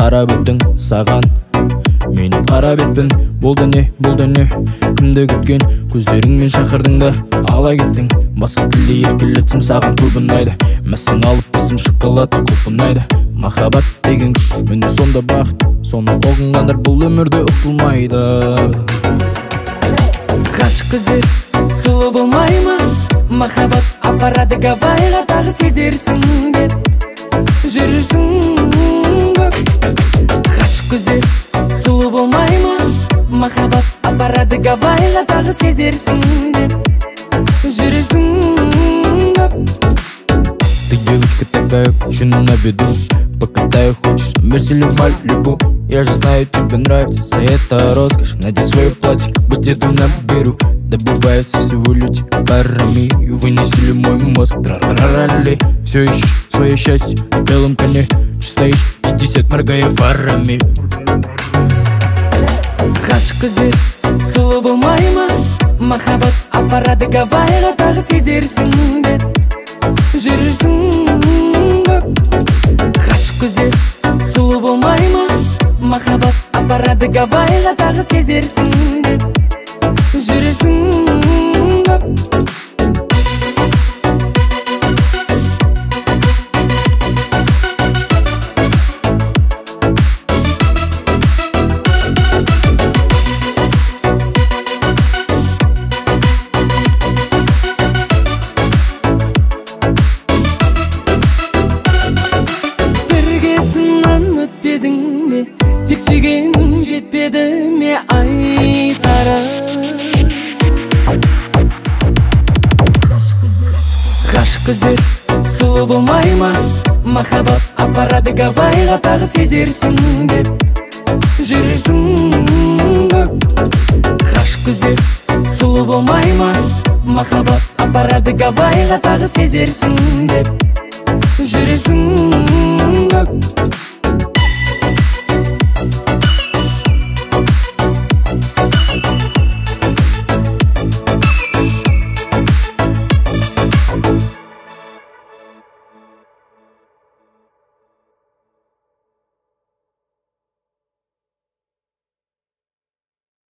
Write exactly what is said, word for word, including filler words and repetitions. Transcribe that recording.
карап өттүң саган. Мен карап этпин, бул да не, бул да не. Кимди күткөн көздөрүң мен шакырдың да ала кеттиң. Баска тилде эркелетсем саган кулбунайды. Мәсең алып басым шоколад кулбунайды. Махаббат деген күш, менде сонда бакыт. Соны огунгандар бул өмүрдө утулмайды. Гашык көздөр сулуу болмайбы? Махаббат апарады Гавайга, дагы сезерсиң деп жүрүрсүң көп. Гашык көздөр сулуу болмайбы? Махаббат апарады Гавайга, дагы сезерсиң деп жүрүрсүң көп. Ты девочка такая, очень на виду. Покатаю, хочешь, мерсили Малибу. Я же знаю, тебе нравится вся эта роскошь. Надень свое платье, как бы деду на беру. Добывается всего лишь парами. И вынесли мой мозг, трарарали. Все ищешь свое счастье на белом коне. Стоишь пятьдесят, моргая фарами. Гашык көздөр сулуу болмайбы? Махаббат апарады Гавайга, дагы сезерсиң деп жүрүрсүң көп. Гашык көздөр сулуу болмайбы? Махаббат апарады Гавайга, дагы сезерсиң деп жүрүрсүң көп. Тек сүйгенің жетпеді ме айтарым? Гашык көздөр сулуу болмайбы? Махаббат апарады Гавайга, дагы сезерсиң деп жүрүрсүң көп. Гашык көздөр сулуу болмайбы? Махаббат апарады Гавайга, дагы сезерсиң деп жүрүрсүң көп.